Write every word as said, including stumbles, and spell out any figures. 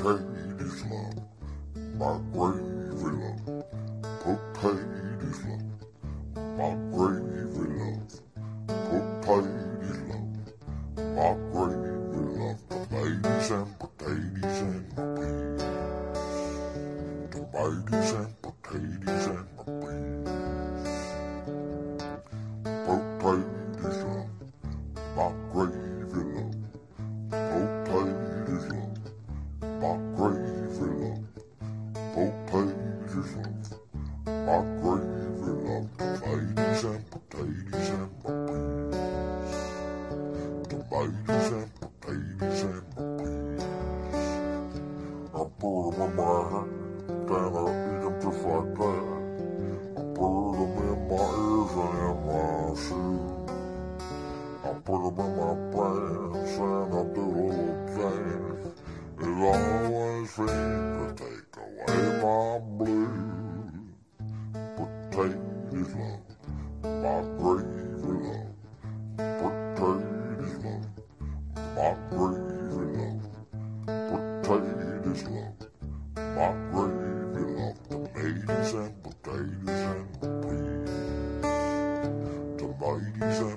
potatoes love, my gravy love, potatoes love, my gravy love, potatoes love, my gravy love, tomatoes and potatoes and my peas, tomatoes and potatoes and my peas, potatoes love, my gravy love, potatoes love, my gravy love, potatoes love, my gravy love, tomatoes and potatoes and my peas, tomatoes and potatoes and my peas. I put them in my hand, then I eat them just like that. I put them in my ears and in my shoes. I put them in my pants and I do a little dance. It always seems to take away my blues. Potatoes love, my gravy love, potatoes love, my gravy love, potatoes love, my gravy love, tomatoes and potatoes and my peas, tomatoes and